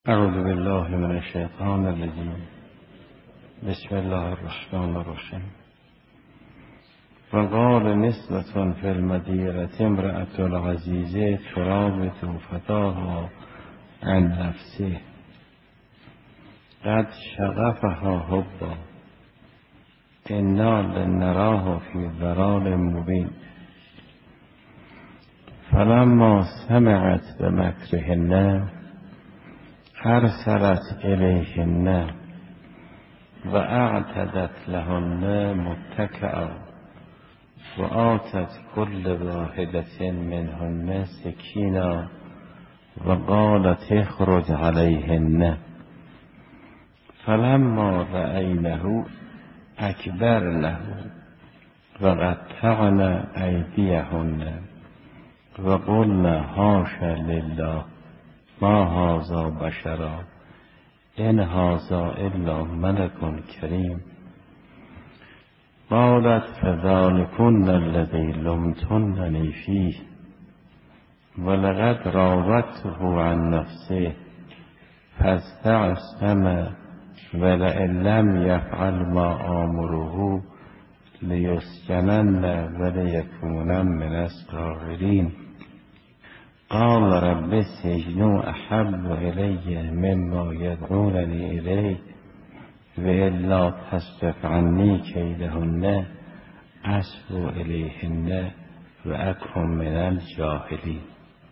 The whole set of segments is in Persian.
اعوذ بالله من الشیطان الرجیم. بسم الله الرحمن الرحیم. وقال نسوة في المدینة امرأة العزیز تراود فتاها عن نفسه قد شغفها حبا انا لنراه في ضلال مبین. فلما سمعت بمكرهن ارسلت الیهن و اعتدت لهن متکئا و آتت كل واحدة منهن سکینا و قالت اخرج علیهن. فلما رأینه اکبرنه و قطعن ایدیهن و قلن حاش لله ما هذا بشرا ان هذا الا ملک کریم. قالت فذلکن الذی لمتننی فیه ولقد راودته عن نفسه فاستعصم ولئن لم یفعل ما آمره لیسجنن ولیکون من الصاغرین. قال رب السجن احب الی مما یدعوننی الیه والا تصرف عنی کیدهن اصب الیهن و اکن من الجاهلین.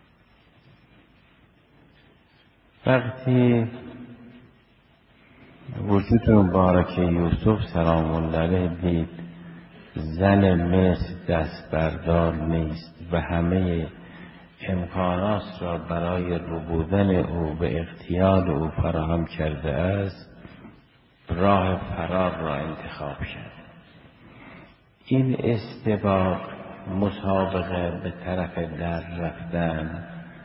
وقتی وجود مبارک یوسف سلام الله علیه دید زن مصر دست بردار نیست و همه امکانات را برای ربودن او به اختیار او فراهم کرده است، راه فرار را انتخاب کرد. این استباق مسابقه به طرف در رفتن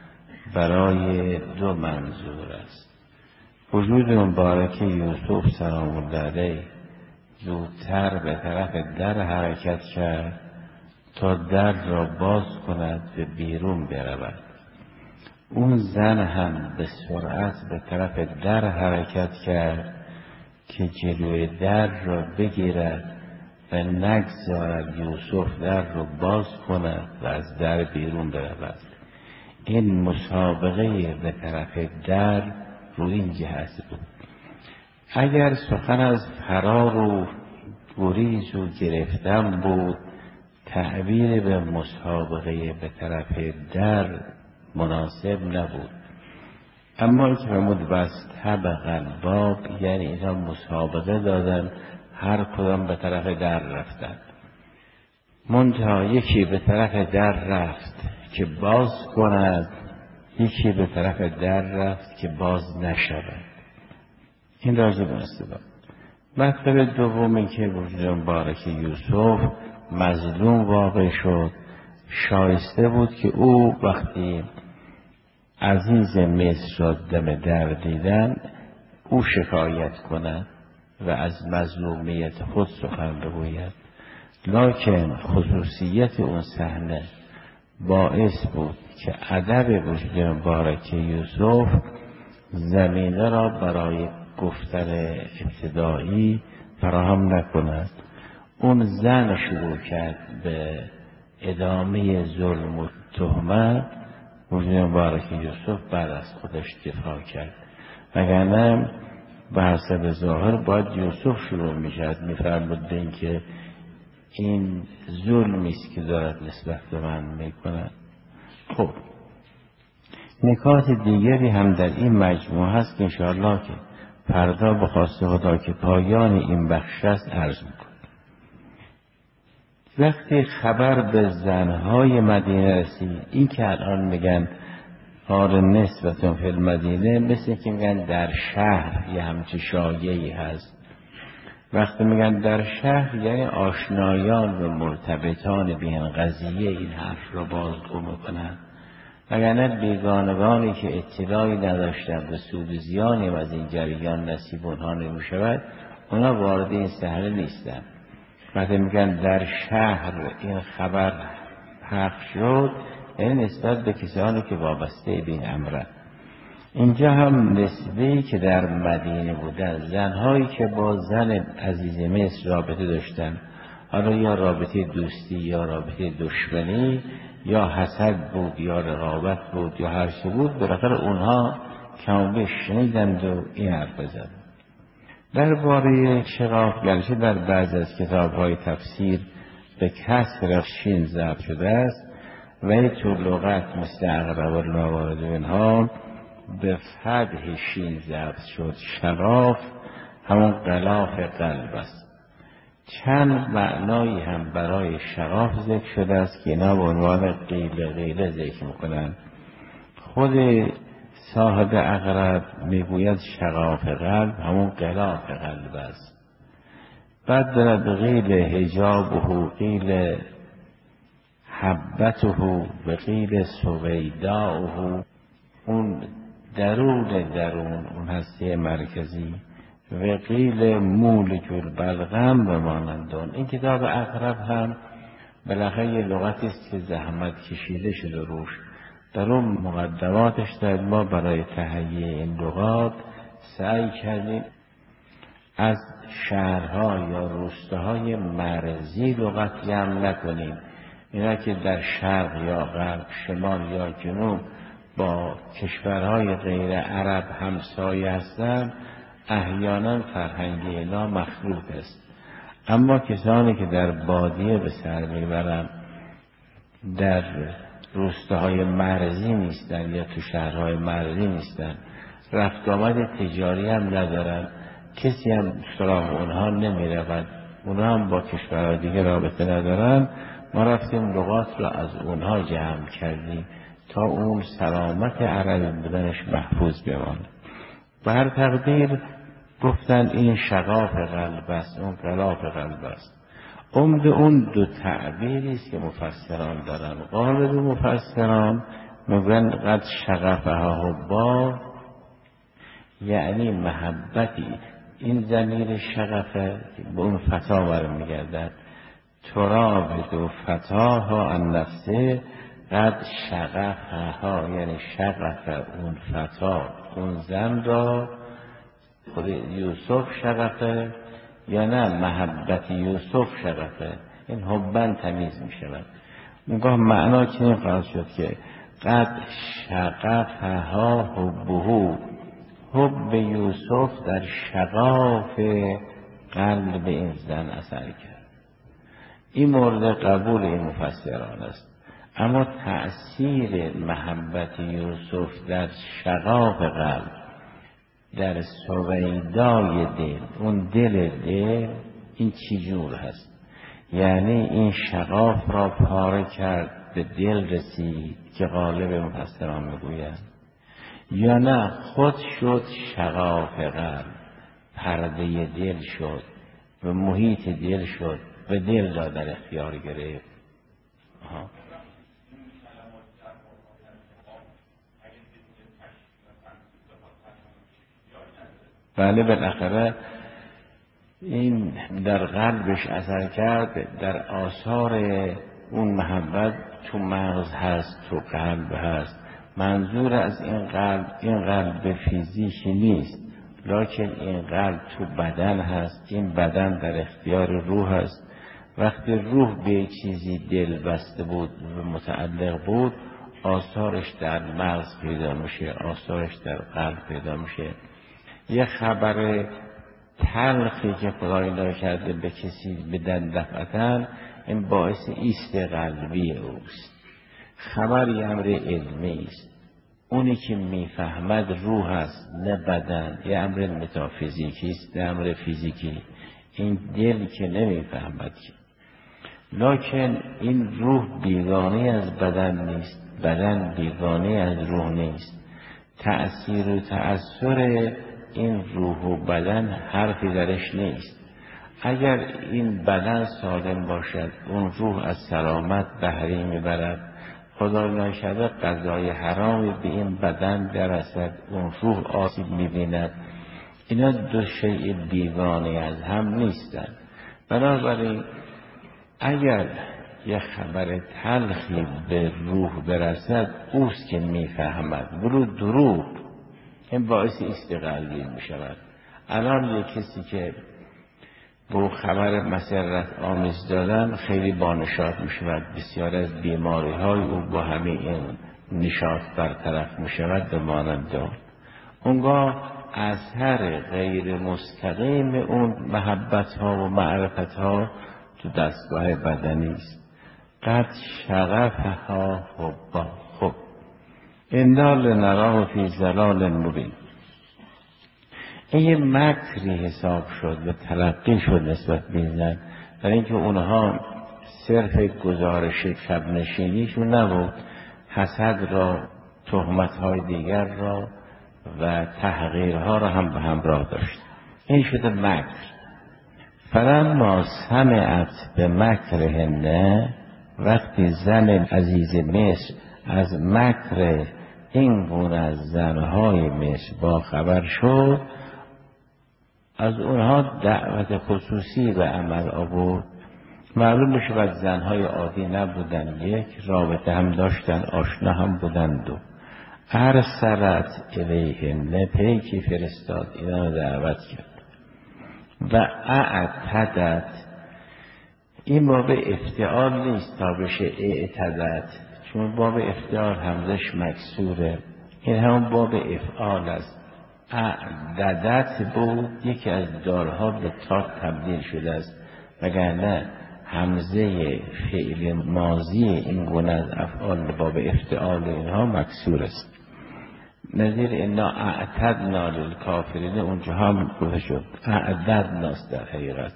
برای دو منظور است. وجود مبارک یوسف سلام الله علیه زودتر به طرف در حرکت کرد تا در را باز کند و بیرون برود. اون زن هم به سرعت به طرف در حرکت کرد که جلوی در را بگیرد و نگذارد یوسف در را باز کند و از در بیرون برود. این مسابقه به طرف در رو این جهت بود. اگر سخن از فرار و گریز و گرفتن بود، تعبیر به مسابقه به طرف در مناسب نبود. اما این که فرمود واستبق الباب، یعنی اینا مسابقه دادن، هر کدام به طرف در رفتن. منتها یکی به طرف در رفت که باز کند، یکی به طرف در رفت که باز نشود. این راجع به استباق. مطلب دومی که وجود مبارک یوسف مظلوم واقع شد، شایسته بود که او وقتی عزیز مصر را دم در دیدن او شکایت کند و از مظلومیت خود سخن بگوید. لکن خصوصیت اون صحنه باعث بود که ادب وجود مبارک یوسف زمینه را برای گفتن ابتدایی فراهم نکند. اون زن شروع کرد به ادامه ظلم و تهمت، وجود مبارک یوسف بعد از خودش دفاع کرد. وگرنه به حسب ظاهر باید یوسف شروع میشد، میفرمود این که این ظلمی است که دارد نسبت به من میکند. خب نکات دیگری هم در این مجموعه هست که انشاءالله که فردا به خواست خدا که پایان این بخش است عرض میکنم. وقتی خبر به زنهای مدینه رسید، این که الان میگن قال نسوة فی المدینه، مثل که میگن در شهر یه همچه شایعی هست. وقتی میگن در شهر یعنی آشنایان و مرتبطان به این قضیه این حرف را بازگو میکنن، وگرنه بیگانگانی که اطلاعی نداشتن و سود و زیانی از این جریان نصیب اونها نمیشود، اونا وارد این صحنه نیستن. وقتی میگن در شهر این خبر پخش شد، یعنی نسبت به کسانی که وابسته به این امرن. اینجا هم نسبه‌ای که در مدینه بودن، زنهایی که با زن عزیز مصر رابطه داشتن، حالا یا رابطه دوستی یا رابطه دشمنی یا حسد بود یا رقابت بود یا هر چه بود، بالاخره اونها کم شنیدند و این حرف زدند. درباره شقاق گرچه در بعض از کتاب‌های تفسیر به کسر شین ضبط شده است، ولی تو لغت مثل اغلب الموارد و اینها به فتح شین ضبط شد. شغاف همون غلاف قلب است. چند معنایی هم برای شغاف ذکر شده است که اینا به عنوان قیل ذکر میکنن. خود صاحب اقرب میگوید شغاف قلب همون غلاف قلب است. بعد دارد قیل حجابه، قیل حبته و قیل سویداؤه، اون درون اون هسته مرکزی، و قیل مولک البلغم به مانندون. این کتاب اقرب هم بالاخره یه لغتی است که زحمت کشیده شده روش. در اون مقدماتش دارد ما برای تهیه این لغات سعی کردیم از شهرها یا روستاهای مرزی لغت جمع نکنیم. اینا که در شرق یا غرب، شمال یا جنوب با کشورهای غیر عرب همسایه هستند، احیانا فرهنگ اینا مخلوط است. اما کسانی که در بادیه به سر میبرند، در روستاهای مرزی نیستن یا تو شهرهای مرزی نیستن، رفت آمد تجاری هم ندارن، کسی هم سراغ اونها نمیرود، اونها هم با کشورهای دیگه رابطه ندارن، ما رفتیم لغات را از اونها جمع کردیم تا اون سلامت عربی بودنش محفوظ بماند. به هر تقدیر گفتن این شغاف قلب است، اون غلاف قلب است. عمد اون دو تعبیری است که مفسران دارن. غالب مفسران میگن قد شغفها حبا، یعنی محبتی. این ضمیر شغفه به اون فتا برمیگردد. ترابط و فتاها عن نفسه قد شغفها، یعنی شغف اون فتا، اون زن را خود یوسف شغفه یا نه محبت یوسف شغفه. این حبن تمیز می شود. میگه معنا چنین خواهد شد که قد شغفها حبه، حب یوسف در شغاف قلب این زن اثر کرد. این مورد قبول این مفسران است. اما تأثیر محبت یوسف در شغاف قلب، در سویدای دل، اون دل این چی جور هست؟ یعنی این شغاف را پاره کرد، به دل رسید که غالب مفسران میگویند، یا نه خود شد شغاف قلب، پرده دل شد و محیط دل شد و دل را در اختیار گرفت. بله، بالاخره این در قلبش اثر کرد، در آثار اون محبت تو مغز هست، تو قلب هست. منظور از این قلب فیزیکی نیست، لکن این قلب تو بدن هست. این بدن در اختیار روح هست. وقتی روح به چیزی دل بسته بود و متعلق بود، آثارش در مغز پیدا میشه، آثارش در قلب پیدا میشه. یه خبر تلخی که خدای نکرده به کسی بدن دفعتن، این باعث ایست قلبی اوست. خبر یه امر علمی است. اونی که میفهمد روح است نه بدن، یه امر متافیزیکی است نه امر فیزیکی. این دل که نمیفهمد که. لکن این روح بیگانه از بدن نیست، بدن بیگانه از روح نیست. تأثیر و تأثیر این روح و بدن حرفی درش نیست. اگر این بدن سالم باشد، اون روح از سلامت بهره میبرد. خدا نشده غذای حرامی به این بدن دررسد، اون روح آسیب میبیند. اینا دو شیء بیگانه از هم نیستند. بنابراین اگر یه خبر تلخی به روح برسد، اوست که میفهمد. ولو دروغ این باعث استقلالیت می شود. الان یک کسی که با خبر مسرت آمیز دادن خیلی بانشاد می شود، بسیار از بیماری های او با همه این نشاط برطرف می شود به مانند دار. اونگاه اثر غیر مستقیم اون محبت ها و معرفت ها تو دستگاه بدنی است. قد شغفها حبا. خب انا لنراه فی ضلال مبین. این یه مکری حساب شد و تلقی شد نسبت به این زن، برای اینکه اونها صرف گزارش شب نشینیشون نبود، حسد را، تهمت‌های دیگر را و تحقیرها را هم به همراه داشت. این شده مکر. فلما سمعت به مکرهن، وقتی زن عزیز مصر از مکر این گونه از زنهای مصر با خبر شد، از اونها دعوت خصوصی به عمل آورد. معلوم بشود زنهای عادی نبودن، یک رابطه هم داشتن، آشنا هم بودند. و ارسلت الیهن، پیکی فرستاد، اینا دعوت کرد. و اعتدت، این باب افتعال نیست تا بشه اعتدت، چون باب افتعال همزش مکسوره، این همون باب افعال است. اعددت بود، یکی از دارها به تا تبدیل شده است، وگرنه همزه فعل ماضی این گونه از افعال باب افتعال اینها مکسور است. نظیر انا اعتدنا للکافرین اونجا هم گفته شد اعددنا است در حقیقت.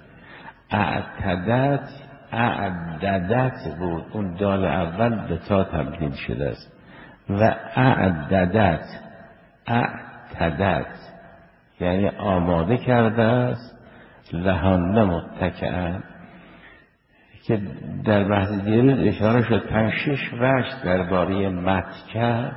اعددت بود، اون دال اول به تا تبدیل شده است. و اعددت یعنی آماده کرده است، لهن متکئن، که در بحث دیروز اشاره شد 5-6 وجه درباره متکع،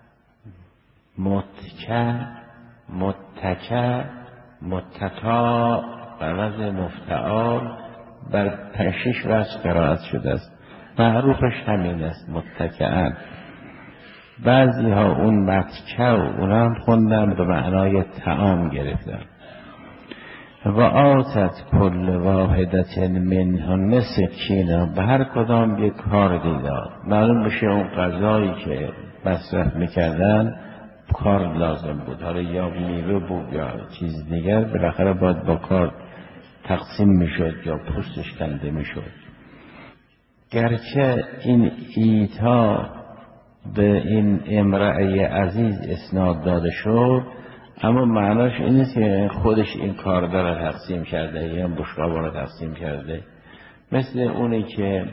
متکع، متکا بر وزن مفتعال بر 5-6 وجه قرائت شده است. معروفش همین است، متکئن. بعضی ها اون متکع و اون هم خوندن به معنای طعام گرفتن. و آتت کل واحدت منهن سکینا، به هر کدام یک کار داد. معلوم بشه اون غذایی که مصرف میکردن کار لازم بود، حالا یا میوه بود یا چیز دیگر، بالاخره باید با کار تقسیم میشد یا پوستش کنده میشد. گرچه این ایتا به این امرأه عزیز اسناد داده شد، اما معناش این نیست که خودش این کار را تقسیم کرده یا بشقابا را تقسیم کرده. مثل اونی که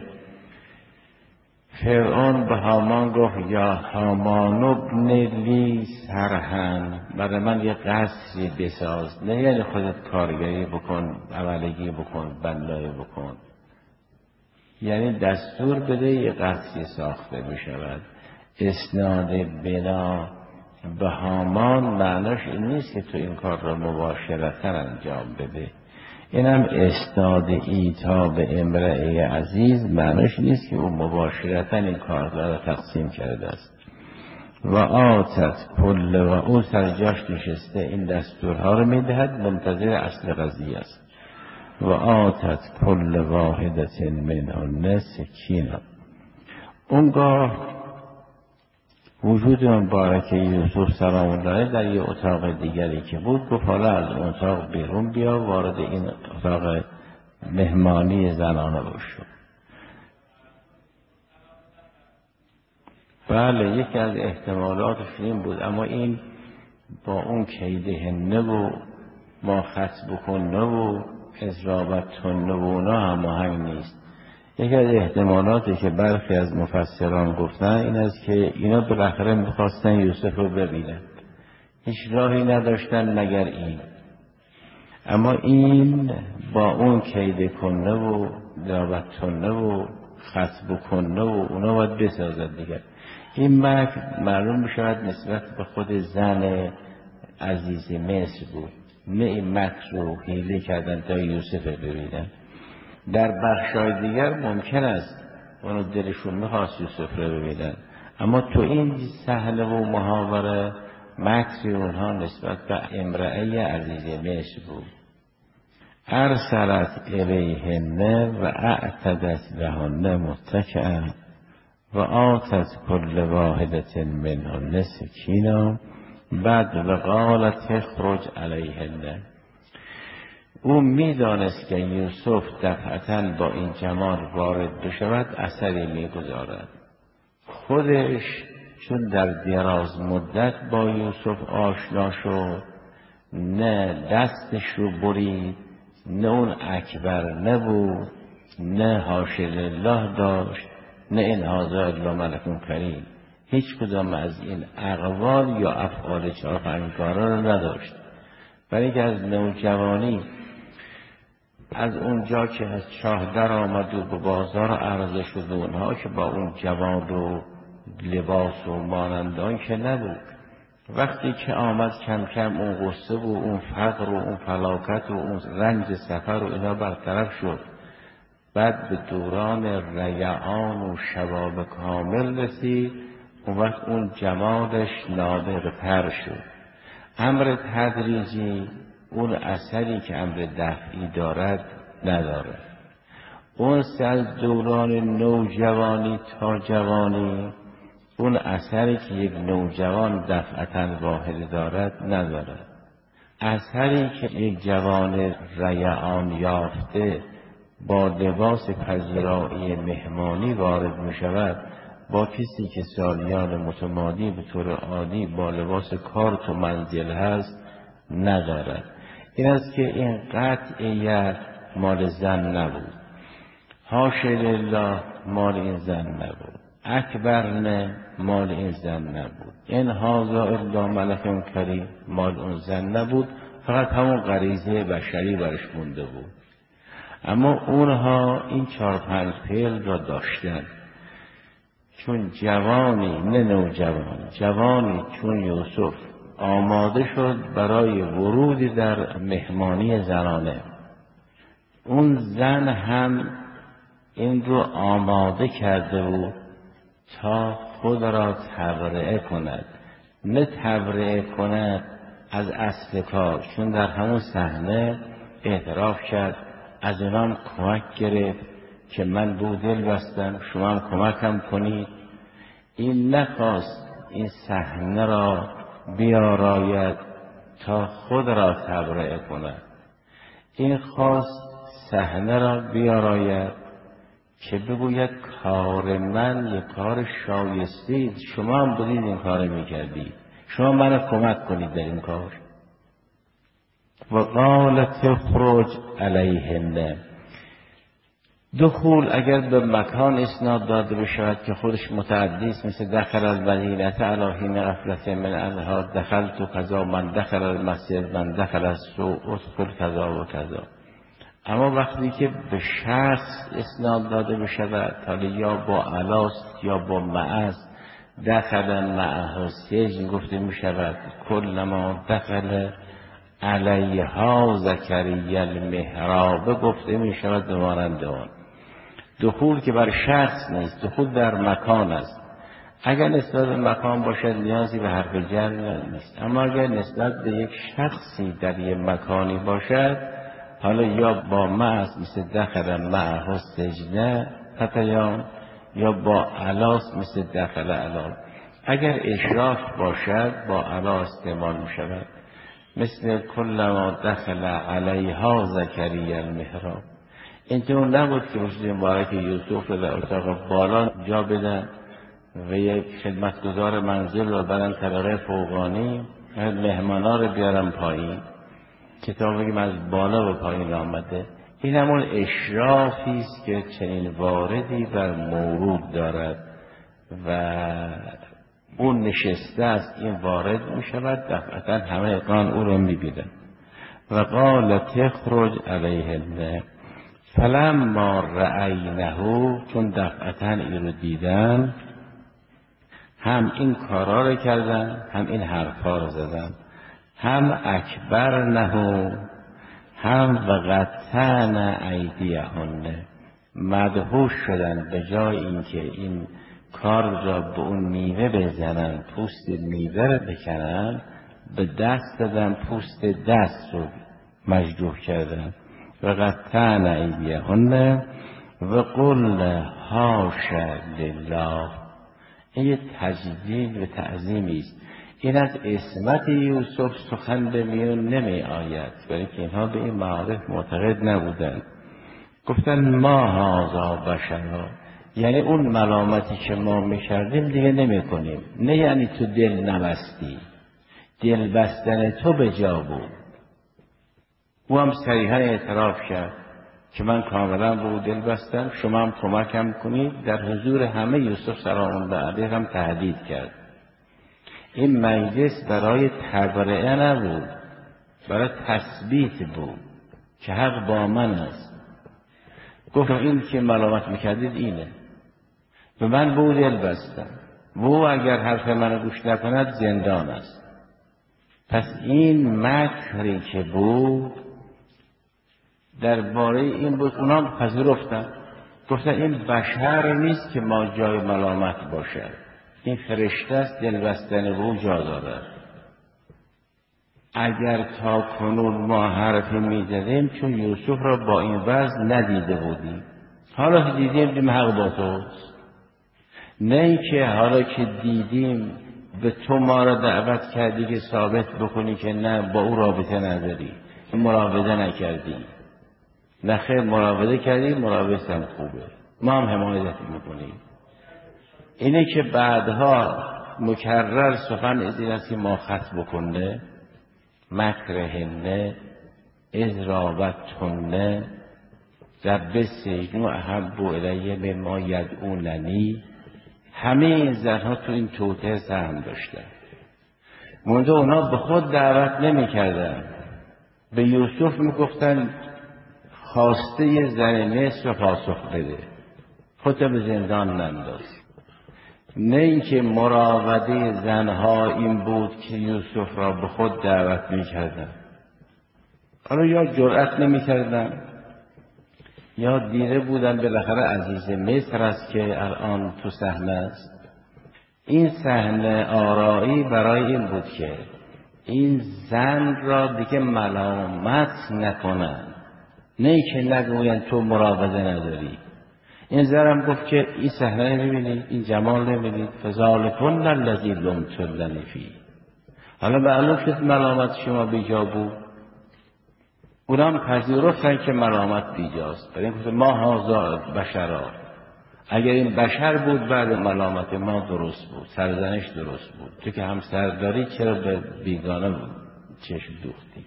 فرعون به هامان گفت یا هامان ابن لی صرحا، برای من یه قصری بساز، نه یعنی خودت کارگری بکن، عملگی بکن، بنایی بکن، یعنی دستور بده یه قصری ساخته می شود. اسناد بنا به هامان معناش این نیست که تو این کار را مباشرتا انجام بده. اینم اسناد ایتا به امرأه عزیز معناش نیست که او مباشرتا این کار را تقسیم کرده است. و آتت کل، و او سر جاش نشسته این دستورها رو میدهد، منتظر اصل قضیه است. و آتت کل واحدت منهن سکینا. اونگاه وجود مبارک یوسف سلام الله علیه در یه اتاق دیگری که بود، گفت حالا از اون اتاق بیرون بیا، وارد این اتاق مهمانی زنانه بشو. بله، یکی از احتمالاتش این بود، اما این با اون کیدهنه و ما خط بکنه و اضرابتونه و اونا هماهنگ نیست. یکی از احتمالاتی که برخی از مفسران گفتن این است که اینا بالاخره میخواستن یوسف رو ببینن، هیچ راهی نداشتن مگر این، اما این با اون کیده کنه و دعوتونه و خطب کنه و اونا باید بسازد دیگر. این مکر معلوم بشود نسبت به خود زن عزیز مصر بود، نه این مکر رو حیله کردن تا یوسف ببینن. در بخشای دیگر ممکن است اونو دلشون میخواست یوسف رو ببینن، اما تو این صحنه و محاوره مکر اونها نسبت به امرأه عزیز مصر بود. ارسلت الیهن و اعتدت لهن متکئا و آتت کل واحدة منهن سکینا بعد و قالت اخرج علیهن. او میدانست که یوسف دفعتاً با این جمال وارد بشود اثری میگذارد. خودش چون در دراز مدت با یوسف آشنا شد، نه دستش رو برید، نه اون اکبر نبود، نه حاشا لله داشت، نه این هذا الا ملک کریم. هیچ کدام از این اقوال یا افعال چارپنجگانه رو نداشت. برای که از نوجوانی، از اونجا که از چاه در آمد و به بازار عرضه شد، اونها که با اون جوان و لباس و مانندان که نبود. وقتی که آمد کم کم اون غصه و اون فقر و اون فلاکت و اون رنج سفر و اینا برطرف شد. بعد به دوران ریعان و شباب کامل رسید. اون وقت اون جمالش نابغه تر شد. امر تدریجی اون اثری که امر دفعی دارد ندارد. اون از دوران نوجوانی تا جوانی اون اثری که یک نوجوان دفعتاً واحد دارد ندارد. اثری که یک جوان ریعان یافته با لباس پذیرایی مهمانی وارد می شود، با کسی که سالیان متمادی به طور عادی با لباس کارت و منزل هست ندارد. این است که این قطعیت مال زن نبود، حاشا لله مال این زن نبود، اکبر نه مال این زن نبود، این هذا الا ملک کریم مال اون زن نبود. فقط همون غریزه بشری برش مونده بود. اما اونها این 4-5 فعل را داشتن. چون جوانی، نه نوجوانی، جوانی چون یوسف آماده شد برای ورودی در مهمانی زنانه، اون زن هم این رو آماده کرده بود تا خود را تبرئه کند. نه تبرئه کند از اصل کار، چون در همون صحنه اعتراف کرد، از اونام کمک گرفت که من بودل بستم، شما هم کمکم کنید. این نخواست این صحنه را بیاراید تا خود را تبرئه کند. این خواست صحنه را بیاراید که بگوید کار من یک کار شایسته، شما هم بودید این کار میکردید، شما من کمک کنید در این کار. و قالت اخرج علیهن. دخول اگر به مکان اسناد داده بشود که خودش متعدی است، مثل دخل المدینه علی حین غفلة من اهلها، دخلت کذا، من دخل المسجد، من دخل السوق، ادخل کذا و کذا. اما وقتی که به شخص اسناد داده بشود، حالا یا با علاست یا با معست، دخل معه سجن گفته می شود، کلما دخل علیها زکریا المحراب گفته می شود به مانند آن. دخول که بر شخص نیست، دخول در مکان است. اگر نسبت به مکان باشد نیازی به حرف جر نیست، اما اگر نسبت به یک شخصی در یک مکانی باشد، حالا یا با معص مثل دخل معه سجنه فتیان، یا با علاس مثل دخل علا. اگر اشراف باشد با علا استعمال می شود، مثل کلما دخل علیها زکریا المحراب. اینطور نبود که رشد مبارک یوسف رو در اتاق بالا جا بدن و یک خدمتگزار منزل رو برن طبقه فوقانی، مهمانا رو بیارن پایین. کتاب بگیم از بالا به پایین آمده. این همون اشرافی است که چنین واردی بر مورود دارد و اون نشسته است، این وارد می شود، دفعتا همه اقران او رو می بینن. و قال تخرج علیهن فلما رأینه، چون دفعتا این رو دیدن، هم این کارا رو کردن، هم این حرفا رو زدن، هم اکبر نهو، هم وقتن ایدیهن، مدهوش شدن. به جای اینکه این کار را به اون میوه بزنن، پوست میوه را بکنن، به دست دادن، پوست دست رو مجروح کردن و قطعن ایدیهن و قل حاش لله. این یه تجلیل و تعظیمی است. این از عصمت یوسف سخن به میون نمی آید، برای که اینها به این معارف معتقد نبودند. گفتن ما هذا بشرا، یعنی اون ملامتی که ما میکردیم دیگه نمی کنیم. نه یعنی تو دل نبستی، دل بستن تو به جا بود. او هم صریحا اعتراف کرد که من کاملا به او دل بستم، شما هم کمکم کنید. در حضور همه یوسف سلام الله علیه هم تهدید کرد. این مجلس برای تبرئه نبود، برای تثبیت بود که حق با من است. گفتم این که ملامت میکردید اینه و من به او دل بستم و او اگر حرف من گوش نکند زندان است. پس این مکری که بود درباره این بود. اونا پذیرفتن، گفتن این بشر نیست که ما جای ملامت باشد، این فرشته است، دل بستن رو جا دارد. اگر تا کنون ما حرفی میزدیم چون یوسف را با این وضع ندیده بودیم، حالا که دیدیم حق با توست. نه اینکه حالا که دیدیم به تو ما را دعوت کردی که ثابت بکنی که نه با او رابطه نداری، مراوده نکردی. نه خیر، مراوده کردی، مراوده هم خوبه، ما هم حمایت میکنیم. اینه که بعدها مکرر سخن از این است که ما خط بکنه مکرهنه از رابطتونه رب سجن و احب الیه مما یدعوننی. همه این زنها تو این توطئه سهم داشتن. منتها اونا به خود دعوت نمی کردن، به یوسف می گفتن خواسته زن مصر پاسخ بده، خودت به زندان ننداز. نه اینکه مراوده زنها این بود که یوسف را به خود دعوت می کردن. حالا یا جرأت نمی کردن یا دیره بودن بالاخره عزیز مصر است که الان تو صحنه است. این صحنه آرایی برای این بود که این زن را دیگه ملامت نکنن، نه که نگوین تو مراوده نداری. این زنم گفت که این صحنه نمیبینید، این جمال نمیبینید، فذلکن الذی لمتننی فیه. حالا معلوم شد ملامت شما بیجا بود. اونم پذیرفتن که ملامت بیجاست. برای اینکه ما هذا بشرا، اگر این بشر بود بعد ملامت ما درست بود، سرزنش درست بود. تو که هم سرداری چرا به بیگانه بود چشم دوختی؟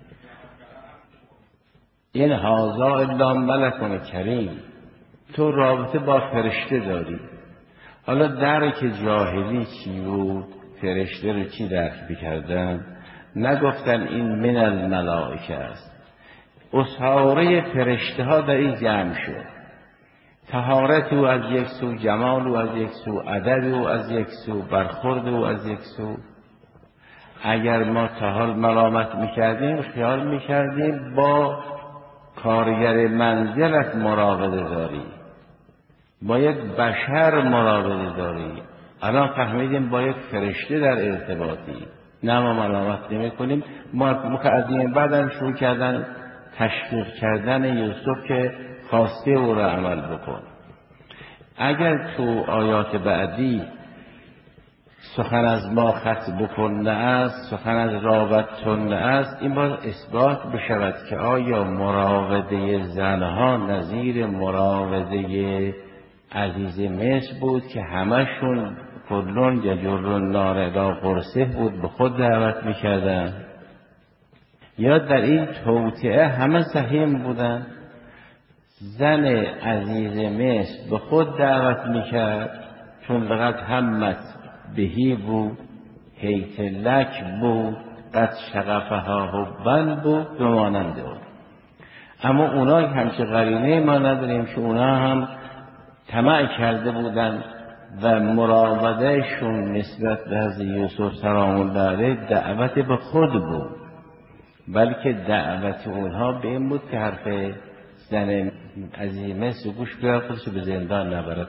این هذا الا ملک کریم، تو رابطه با فرشته داری. حالا درک جاهلی چی بود؟ فرشته رو چی درک بکردن؟ نگفتن این من الملائکه است. اسحاره فرشته ها در این جمع شد. طهارت او از یک سو، جمال او از یک سو، عدد او از یک سو، برخورد او از یک سو. اگر ما تا حال ملامت میکردیم خیال میکردیم با کارگر منزلت مراوده داری، با یک بشر مراوده داری. الان فهمیدیم با یک فرشته در ارتباطی. نه ما ملامت نمی کنیم. ما که از این بعدم شروع کردن تشویق کردن یوسف که خواسته او را عمل بکن. اگر تو آیات بعدی سخن از ما خط بکنه است، سخن از رابطتون است، این باید اثبات بشود که آیا مراوده زنها نظیر مراوده عزیز مصر بود که همشون کلون یجرون نار الی قرصه بود، به خود دعوت میکردن، یا در این توطئه همه سهیم بودن؟ زن عزیز مصر به خود دعوت میکرد چون لقد همت بهی بود، حیث لک بود، قد شغفها حبا بود، بماننده بود. اما اونا همچه قرینه ما نداریم که اونا هم طمع کرده بودن و مراودهشون نسبت به حضرت یوسف سلام الله علیه دعوت به خود بود، بلکه دعوت اونها به این بود که حرف زن عزیز مصر گوش بیاد، خودش به زندان نبرد.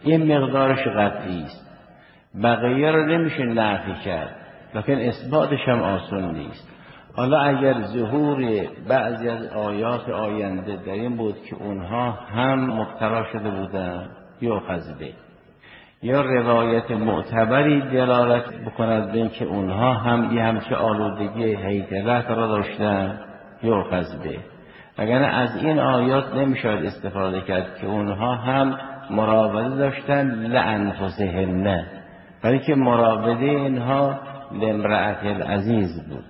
این مقدارش قطعی است، بقیه رو نمیشه نفی کرد، لکن اثباتش هم آسان نیست. حالا اگر ظهور بعضی از آیات آینده در این بود که اونها هم مبتلا شده بودن یؤخذ به، یا روایت معتبری دلالت بکند به این که اونها هم یه همچه آلودگی هیکلت را داشتن یؤخذ به، اگر از این آیات نمیشود استفاده کرد که اونها هم مراوده داشتن لانفسهن، برای که مراوده اینها لامرأة العزیز بود.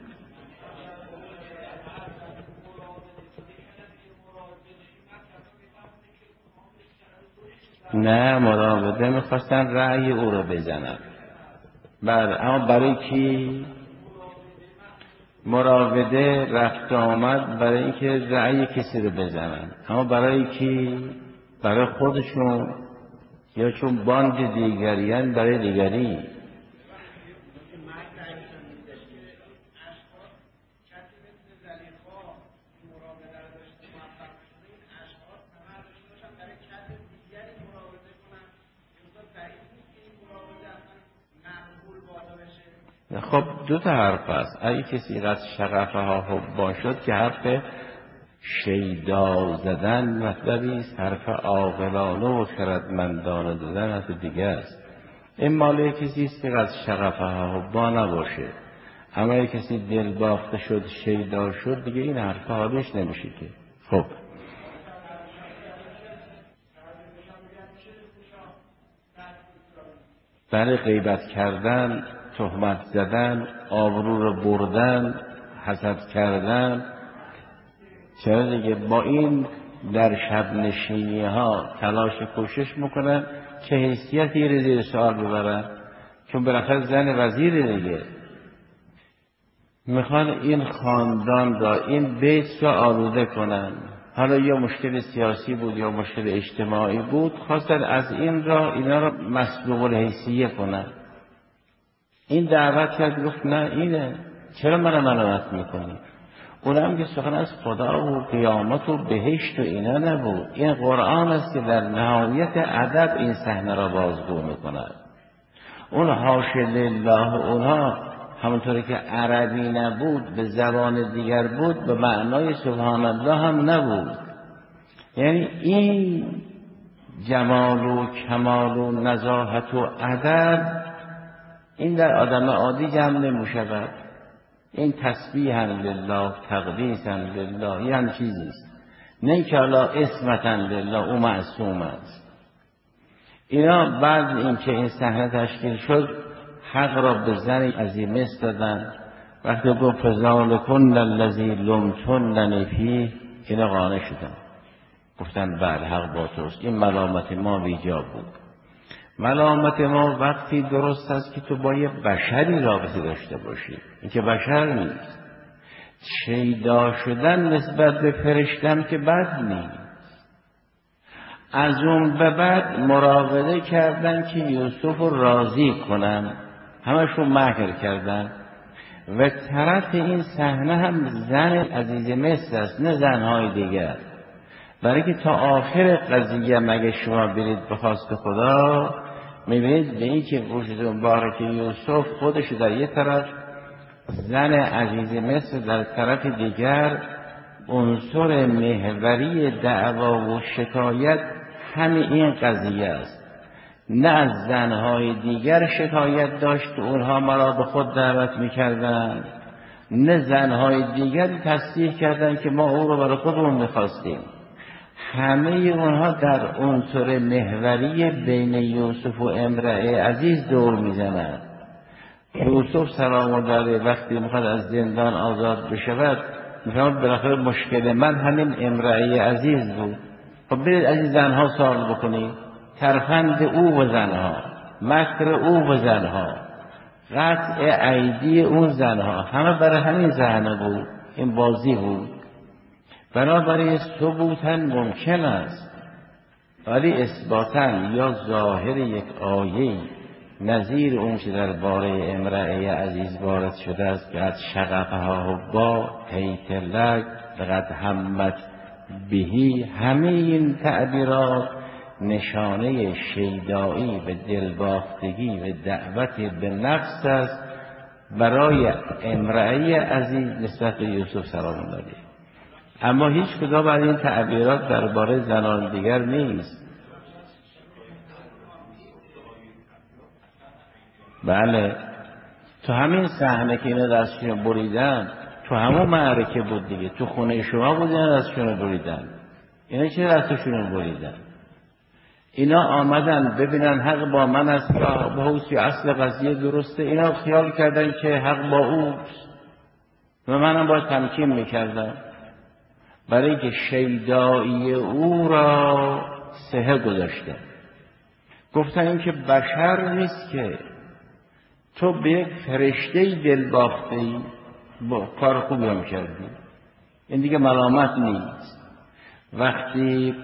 نه، مراوده میخواستن رأی او رو بزنن. اما برای کی؟ مراوده رفت آمد برای اینکه رأی کسی رو بزنن. اما برای کی؟ برای خودشون، یا چون باند دیگریان برای دیگری. خب دو تا حرف هست. اگه کسی قد شغفه ها باشد که حرف شیدا زدن مطلبی است، حرف عاقلانه و خردمندانه زدن حرف دیگه است. این ماله کسی است که قد شغفه ها با نباشه، اما اگه کسی دل باخته شد شیدا شد دیگه این حرف حالش نمیشه که. خب برای غیبت کردن، تهمت زدن، آبرو رو بردن، حسد کردن، چرا دیگه با این در شب نشینی ها تلاش کوشش میکنن که حیثیتی رو زیر سوال ببرن، چون بالاخره زن وزیر دیگه میخوان این خاندان را، این بیت را آلوده کنن. حالا یا مشکل سیاسی بود یا مشکل اجتماعی بود، خواستن از این را اینا را مسلوب الحیثیه کنن. این دعوت کرد، گفت نه اینه، چرا من ملامت میکنی؟ اونم که سخن از خدا و قیامت و بهشت و اینا نبود، این قرآن است که در نهایت ادب این صحنه را بازگو میکند. اون حاش لله اونها همونطوری که عربی نبود به زبان دیگر بود، به معنای سبحان الله هم نبود. یعنی این جمال و کمال و نزاهت و ادب این در آدم عادی جمع نمی‌شود. این تسبیح لله، تقدیس لله، یه هم چیزی است، نه که حالا اسمتا لله او معصوم است. اینا بعد اینکه این صحنه تشکیل شد حق را به زن عظیمه دادن. وقتی گفت فذلکن الذی لمتننی فیه، اینا قانع شدن، گفتن بله حق با توست، این ملامت ما بیجا بود. ملامت ما وقتی درست است که تو با یه بشری رابطه داشته باشی، این که بشر نیست. شیدا شدن نسبت به فرشتم که بد نیست. از اون به بعد مراوده کردن که یوسف رو راضی کنن، همشون مکر کردن و طرف این صحنه هم زن عزیز مصر است، نه زنهای دیگر. برای که تا آخر قضیه مگه شما برید به خواست خدا میبینید به این که وجود مبارک یوسف خودش در یک طرف، زن عزیز مصر در طرف دیگر، عنصر محوری دعوا و شکایت همین این قضیه است. نه از زنهای دیگر شکایت داشت اونها مرا به خود دعوت میکردن، نه زنهای دیگر تصدیق کردن که ما او رو برای خودمون میخواستیم. همه اونها در عنصر محوری بین یوسف و امرأة عزیز دور میزنند. یوسف سلام الله علیه وقتی میخواد از زندان آزاد بشود میفهمد بالاخره مشکل من همین امرأة عزیز بود. خب برید از این زنها سوال بکنید، ترفند او و زنها، مکر او و زنها، قطع ایدی اون زنها، همه برای همین زنه بود، این بازی بود. بنابراین ثبوتاً ممکن است، ولی اثباتاً یا ظاهر یک آیه نظیر اون که در باره امرأة عزیز وارد شده است که از شغفها با حیث لک لقد همت بهی، همه این تعبیرات نشانه شیدایی و دلباختگی و دعوت به نفس است برای امرأه عزیز نسبت به یوسف سلام الله علیه. اما هیچ کدام از این تعبیرات درباره زنان دیگر نیست. بله، تو همین صحنه که اینا دستشون بریدن تو همون معرکه بود دیگه، تو خونه شما بود اینا دستشون بریدن. اینا چه دستشون بریدن؟ اینا آمدن ببینن حق با من است یا به حوثی اصل قضیه درسته. اینا خیال کردن که حق با اوست و منم باید تمکین میکردم، برای اینکه شیدایی او را سهه گذاشته. گفتن این که بشر نیست که تو به یک فرشته دل باخته ای، با کار خوبی هم کردی، این دیگه ملامت نیست. وقتی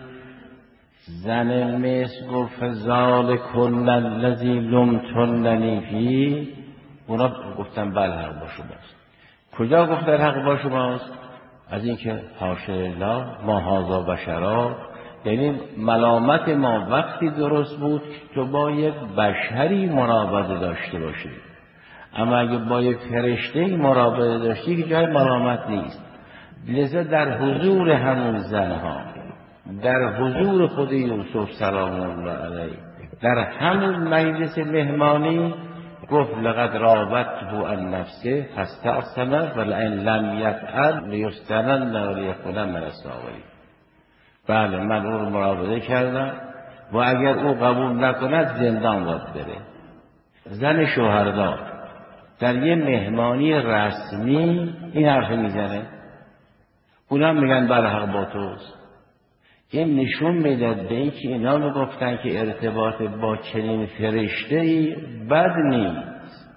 زن مصر گفت فذلکن الذی لمتننی فیه، اونا گفتن بله حق با شماست. کجا گفتن حق با شماست؟ از اینکه حاشا لله ما هذا بشرا، یعنی ملامت ما وقتی درست بود تو با یک بشری مراوده داشته باشی، اما اگه با یک فرشته مراوده داشتی که جای ملامت نیست. لذا در حضور همون زنها، در حضور خود یوسف سلام الله علیه، در همون مجلس مهمانی گفت لقد راودته عن نفسه فاستعصم ولئن لم یفعل لیسجنن ولیکون من الصاغرین. بله من او رو مراوده کردم و اگر او قبول نکند زندان باید بره. زن شوهردار در یه مهمانی رسمی این حرف میزنه، اونا میگن بله حق با توست. این نشون میداد به این که اینا میگفتن که ارتباط با چنین فرشته‌ای بد نیست.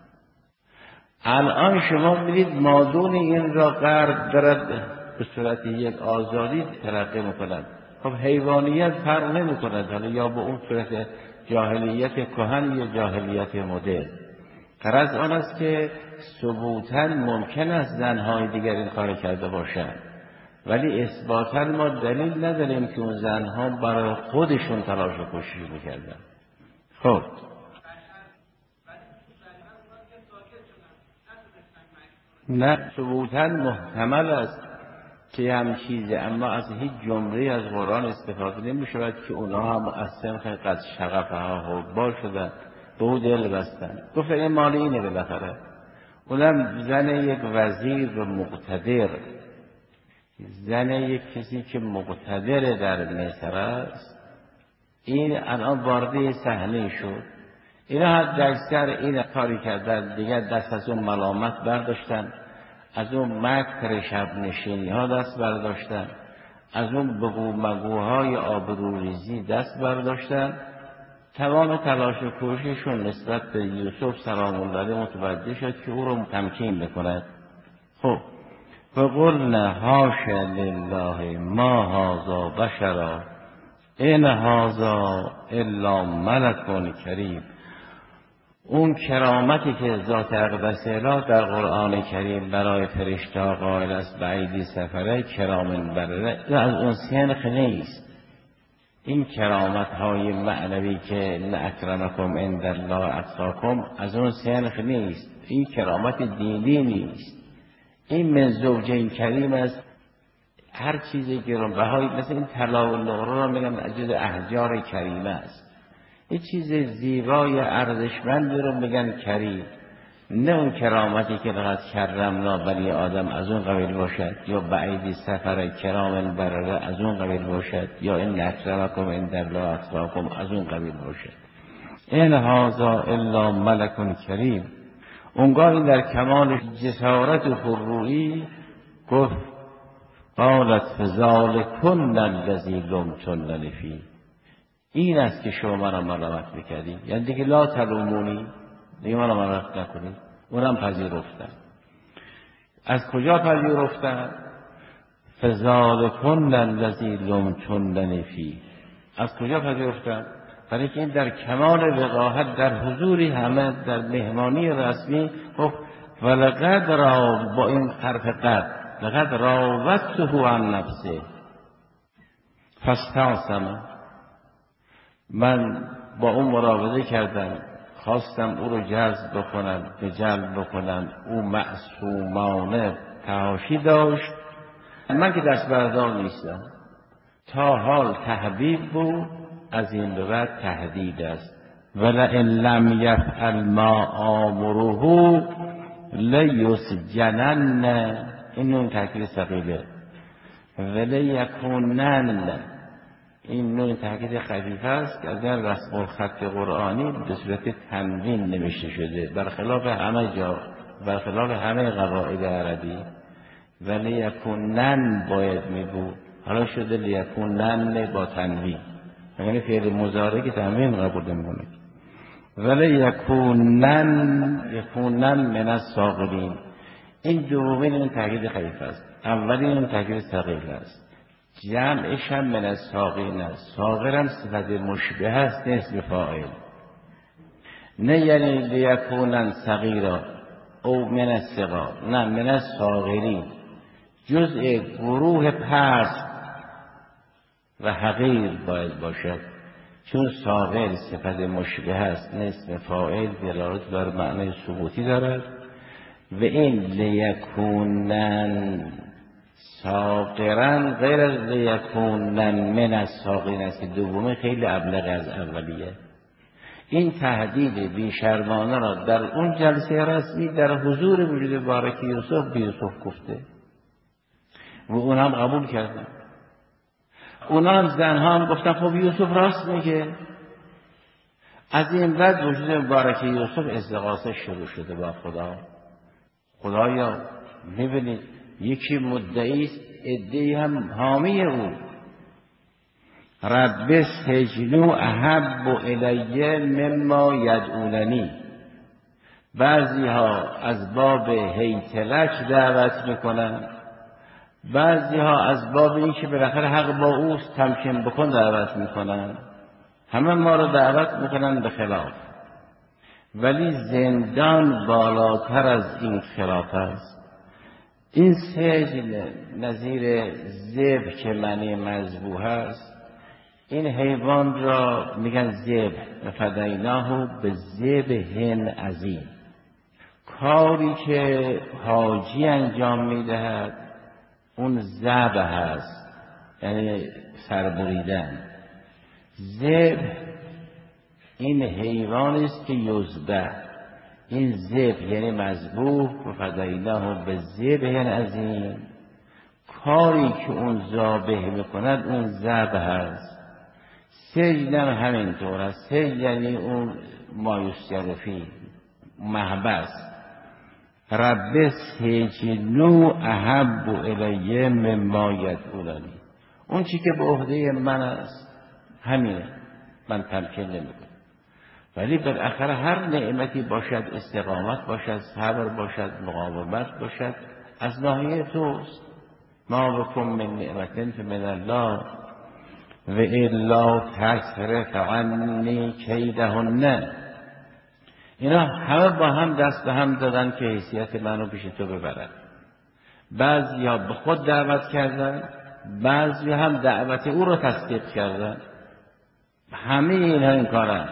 الان شما میدید مادون این را غرب دارد به صورت یک آزادی ترقی میکند. خب حیوانیت فرق نمیکند حالا یا به اون صورت جاهلیت کهن یا جاهلیت مدرن. غرض آن است که ثبوتاً ممکن است زنهای دیگر این کار کرده باشند، ولی اثباتاً ما دلیل نداریم که اون زنها برای خودشون تلاش و کوشش میکردن. خب نه، ثبوتاً محتمل است که هم چیزه، اما از هیچ جمله از قرآن استفاده نمی شود که اونا هم از سنخ قد شغفها حبا شدن به او دل بستن. گفت این مال اینه بالاخره. اونم زن یک وزیر و مقتدر، زن یک کسی که مقتدر در مصر است، این الان وارد صحنه شد. اینا حد اکثر این کاری کردن دیگر، دست از اون ملامت برداشتن، از اون مکر شب نشینی ها دست برداشتن، از اون بگو مگوهای آبروریزی دست برداشتن. تمام تلاش و کوشششون نسبت به یوسف سلام الله علیه متوجه شد که او رو تمکین بکند. خب فقلنا حاش لله ما هذا بشرا ان هذا الا ملک کریم. اون کرامتی که ذات اقدس اله در قرآن کریم برای فرشته قائل است به ایدی سفره کرام برره، از اون سنخ نیست. این کرامت های معنوی که اکرمکم عند الله اتقاکم از اون سنخ نیست. این کرامت دینی نیست. این من زوجین کریم است. هر چیزی که رو بهای مثل این طلا و نقره را میگن جز احجار کریمه است. این چیز زیبای ارزشمندی رو میگن کریم، نه اون کرامتی که لقد کرمنا بنی آدم از اون قبیل باشد، یا بعیدی سفر کرام برره از اون قبیل باشد، یا این اکرمکم عند الله اتقاکم از اون قبیل باشد. این هذا الا ملک کریم. اونگاه این در کمال جسارت و پررویی گفت قالت فذلکن الذی لمتننی فیه. این است که شما مرا ملامت میکردید، یعنی دیگه لا تلومونی، دیگه مرا ملامت نکنید. اونم پذیرفتن. از کجا پذیرفتن؟ فذلکن الذی لمتننی فیه. از کجا پذیرفتن؟ برای که این در کمال وقاحت در حضوری همه در مهمانی رسمی گفت ولقد را، با این حرف قد، لقد راودته عن نفسه فاستعصم. من با اون مراوده کردم، خواستم او رو جذب بکنم، به جلب بکنم. او معصومانه تحاشی داشت. من که دست بردار نیستم، تا حال تحبیب بود، از این به بعد تهدید است. ولئن لم یفعل ما آمره لیسجنن. این نون تاکید ثقیله. ولیکونن، این نون تاکید خفیف است که از این رسم الخط قرآنی به صورت تنوین نوشته شده، برخلاف همه جا، برخلاف همه قواعد عربی. ولیکونن باید می بود، حالا شده لیکونن با تنوین، یعنی فعل مضارع که تنوین قبول نمی‌کنه. یکونن من الصاغرین. این دومین این تاکید خفیف است، اولین این تاکید ثقیل است. جمعش هم من الصاغرین است. صاغر هم صفت مشبه است، اسم فاعل. نه یعنی لیکونن صغیرا او من الصغار، نه، من الصاغرین، جزء گروه پست و حقیر باید باشد، چون صاغر صفت مشبه است، نه اسم فاعل، دلالت بر معنی ثبوتی دارد. و این لیکونن صاغرن غیر از لیکونن من الصاغرین است که دومی خیلی ابلغ از اولیه. این تهدید بیشرمانه را در اون جلسه رسمی در حضور وجود بارک یوسف به یوسف گفته و اون هم قبول کردن. اونا هم زنها هم گفتن خب یوسف راست میگه. از این بعد وجود مبارک یوسف استغاثه شروع شده با خدا. خدایا میبینید یکی مدعی است، عده‌ای هم حامی او. رب سجن احب الی مما یدعوننی. بعضی ها از باب هیتلک دعوت میکنن، بعضی ها از باب این که بالاخره حق با اوست تمکین بکن دعوت میکنن. همه ما رو دعوت میکنن به خلاف، ولی زندان بالاتر از این خلاف است. این سجن نظیر ذبح که معنی مذبوح است. این حیوان را میگن ذبح، فدیناه به ذبح عظیم. کاری که حاجی انجام میدهد اون ذبح است، یعنی سربریدن. ذبح این حیوانی است که یذبح، این ذبح یعنی مذبوح، و فدیناه به ذبح عظیم. کاری که اون ذابح میکند اون ذبح است. سجن هم همینطور است. سجن یعنی اون مایوسیرفی، محبس. رب سجنو احب الی مما یدعوننی. اون چی که به عهده من است همینه، من تمکین نمیکنم. ولی بالاخره هر نعمتی باشد، استقامت باشد، صبر باشد، مقاومت باشد، از ناحیه توست. ما بکن من نعمت فمن الله و الا تصرف عنی کیدهن. اینا همه با هم دست به هم دادن که حیثیت منو پیش تو ببرن. بعضی ها به خود دعوت کردن، بعضی هم دعوت او رو تصدیق کردن. همه اینها این کارن.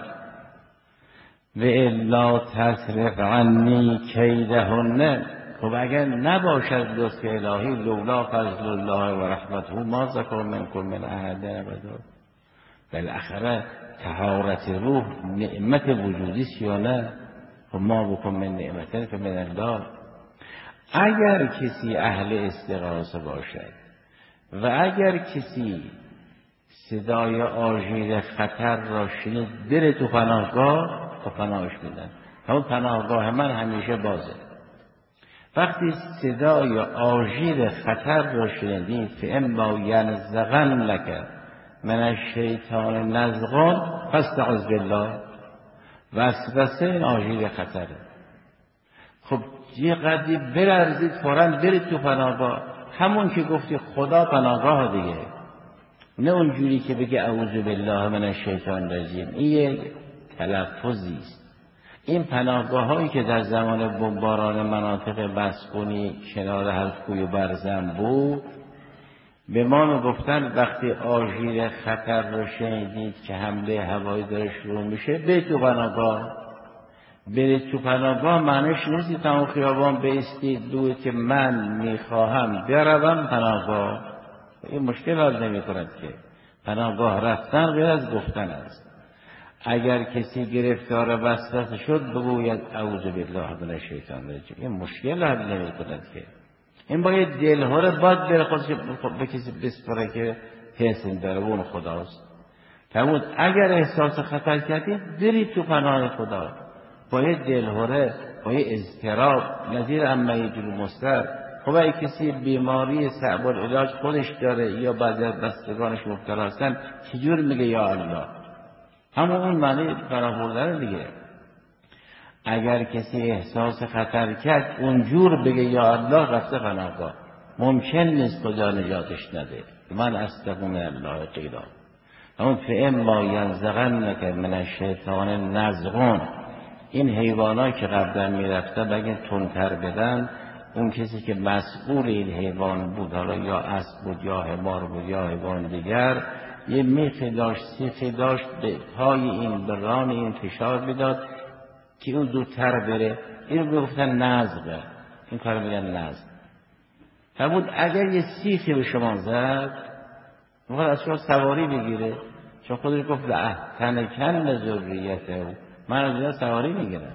و الا تصرف عنی کیدهن. خب اگر نباشد لطف الهی، لولا فضل الله و رحمته ما زکا منکم من احد ابدا. بالاخره طهارت روح نعمت وجودی است یا نه؟ و ما بکن من نعمت فمن الله. اگر کسی اهل استغاثه باشد و اگر کسی صدای آژیر خطر را شنید، بره تو پناهگاه، تا پناهش میدن. همون پناهگاه من همیشه بازه. وقتی صدای آژیر خطر را شنیدی، فاما ینزغن لک من الشیطان نزغ فاستعذ بالله. وسوسه این آژیر خطره. خب یه قدری برزید، فوراً برید تو پناهگاه. همون که گفتی خدا پناهگاه دیگه، نه اونجوری که بگه اعوذ بالله من الشیطان الرجیم. این یک تلفظی است. این پناهگاه هایی که در زمان بمباران مناطق مسکونی کنار حلقوی و برزن بود، به ما میگفتن وقتی آژیر خطر رو شنیدید که حمله هوایی داره شروع میشه برید تو پناهگاه. برید تو پناهگاه معنیش نیست تمام خیابان بایستید دوی که من میخواهم بروم پناهگاه. این مشکل حل نمی کند که پناهگاه رفتن غیر از گفتن است. اگر کسی گرفتار وسوسه شد بگوید اعوذ بالله من الشیطان الرجیم. این مشکل حل نمی کند که این باید دلها رو باید بره خودش به کسی بسپره که حسن داره اون خداست. فرمود اگر احساس خطر کردید برید تو پناه خدا. باید دلهوره، باید اضطراب نظیر عمه جلو مستر. خب اگه کسی بیماری صعب العلاج خودش داره یا بعضی از بستگانش مبتلا هستن چجور میگه یا الله؟ همون اون معنی پناه بردن دیگه. اگر کسی احساس خطر کرد اونجور بگه یا الله رفته پناهگاه. ممکن نیست خدا نجاتش نده. من استغفر من الله قیلا. اون فاما ینزغنک من الشیطان نزغون. این حیوانات که قبلا میرفته بگه تندتر بدن، اون کسی که مسئول این حیوان بود، حالا یا اسب بود یا حمار بود یا حیوان دیگر، یه میخی داشت سیخی داشت به پای این بران این فشار میداد که اون زودتر بره. این رو گفتن نزغه. این کار میگن نزغ. فرمود اگر یه سیخی به شما زد میخواد از شما سواری بگیره، چون خودش گفت لأحتنکن ذریته، من از اینا سواری میگیرم.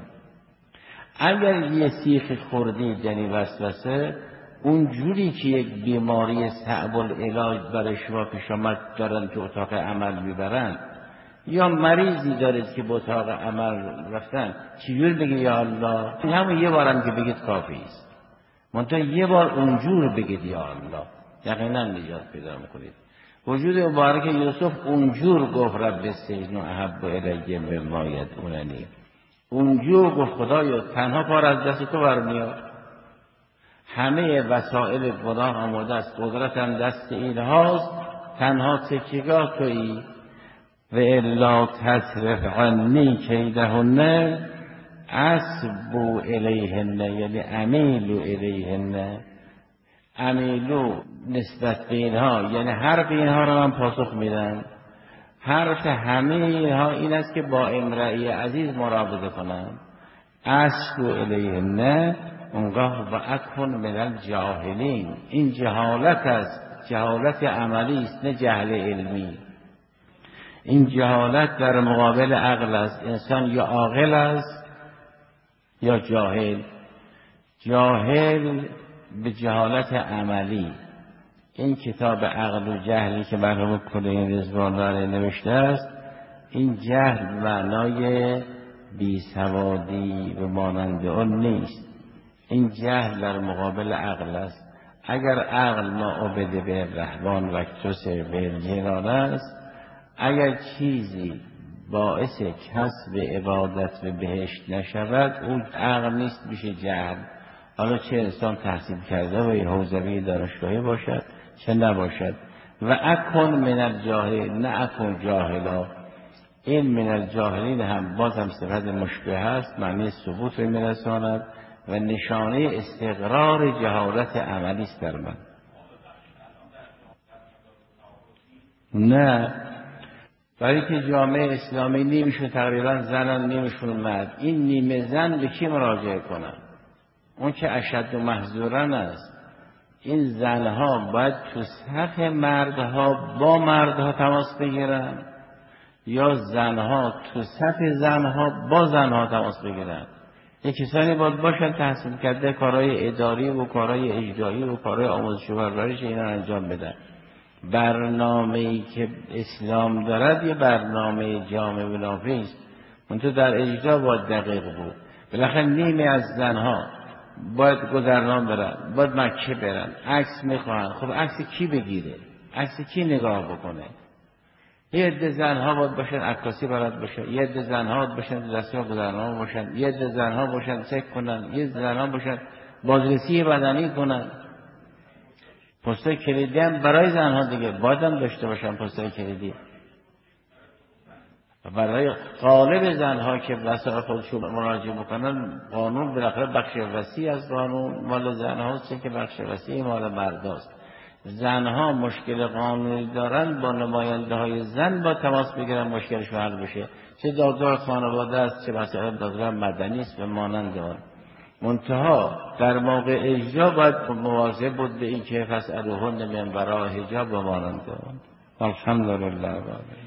اگر یه سیخ خوردید یعنی وسوسه، اون جوری که یک بیماری صعب العلاج برای شما پیش آمد دارن که اتاق عمل میبرن، یا مریضی دارید که به اتاق عمل رفتن، چجور بگید یا الله؟ همون یه بارم که بگید کافی است. منتها یه بار اونجور بگید یا الله، یقینا نجات پیدا میکنید. وجود مبارک یوسف اونجور گفت رب السجن احب الی مما یدعوننی. اونجور گفت خدایا تنها کار از دست تو برمیاد. همه وسایل گناه آماده است، قدرتم دست این هاست، تنها تکیگاه تویی. و الا تصرف عنی کیدهن اسبو الیهن، یعنی امیلو الیهن. امیلو نسبت به اینها یعنی حرف اینها رو من پاسخ میدم. حرف همه اینها این است که با امرئی عزیز مراوده کنم. اسبو الیهن اونگاه و اکن من الجاهلین. این جهالت است، جهالت عملی است نه جهل علمی. این جهالت در مقابل عقل است. انسان یا عاقل است یا جاهل. جاهل به جهالت عملی. این کتاب عقل و جهلی که مرحوم کلینی رضوان الله علیه نوشته است، این جهل معنای بیسوادی و مانند آن نیست. این جهل در مقابل عقل است. اگر عقل ما عبد به الرحمن و اکتسر به الجنان است، اگر چیزی باعث کسب عبادت به بهشت نشود اون عقل نیست، میشه جهل. حالا چه انسان تحصیل کرده و یه حوزوی دانشگاهی باشد چه نباشد. و اکن من الجاهلین، نه اکن جاهلا. این من الجاهلین هم باز هم صفت مشبه هست، معنی ثبوت رو میرساند و نشانه استقرار جهالت عملی است در من. نه، برای که جامعه اسلامی نیمشون تقریبا زنن نیمشون مرد. این نیمه زن به کی مراجعه کنن؟ اون که اشد و محظورن است. این زنها باید تو صف مردها با مردها تماس بگیرن یا زنها تو صف زنها با زنها تماس بگیرن. یک کسانی باید باشن تحصیل کرده کارهای اداری و کارهای اجرایی و کارهای آموزش و پرورش اینا انجام بدن. برنامه‌ای که اسلام دارد یه برنامه جامع و نافع است. منتها در اجرا باید دقیق بود. بالاخره نیمه از زنها باید گذرنامه برن، باید مکه برن، عکس میخواهن. خب عکس کی بگیره؟ عکس کی نگاه بکنه؟ یه عده زنها باید باشن عکاسی بلد باشن، یه عده زنها باید باشن دستور گذرنامه باشن، یه عده زنها باشن چک کنن، یه عده زنها باشن بازرسی بدنی کنن. پستای کلیدی هم برای زنها دیگه باید هم داشته باشن پستای کلیدی. برای غالب زنها که وسایل خودشون مراجعه بکنن، قانون بالاخره بخش وسیع از قانون مال زنهاست که بخش وسیع مال مرداست. زنها مشکل قانونی دارن با نماینده های زن با تماس بگیرن مشکلشون حل بشه، چه دادگاه خانواده است چه مثلا دادگاه مدنی است و مانند آن. منتها در موقع اجرا باید مواظب بود به این که فاسألوهن من وراء حجاب و مانند آن. الحمدلله.